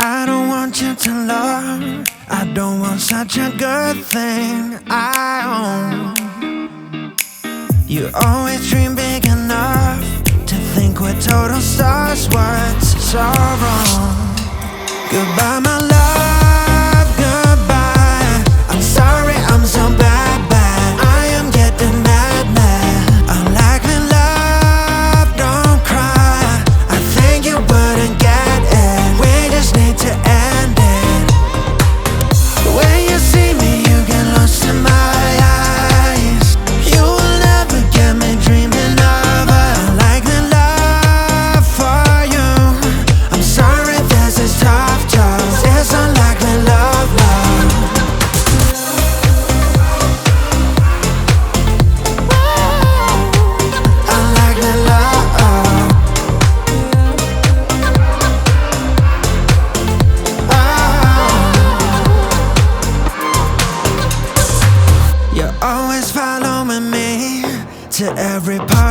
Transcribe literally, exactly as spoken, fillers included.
I don't want you to love. I don't want such a good thing. I own. You always dream big enough to think we're total stars. What's so wrong? Goodbye, my love, goodbye. I'm sorry, I'm so bad, bad. I am getting mad, mad. Unlikely love, don't cry. I think you wouldn't get it. We just need to end it. When you see me, you get lost in my eyes. You will never get me dreaming of a unlikely love for you. I'm sorry, this is tough, tough. It's unlikely love, love. Unlikely love. You're always following me to every part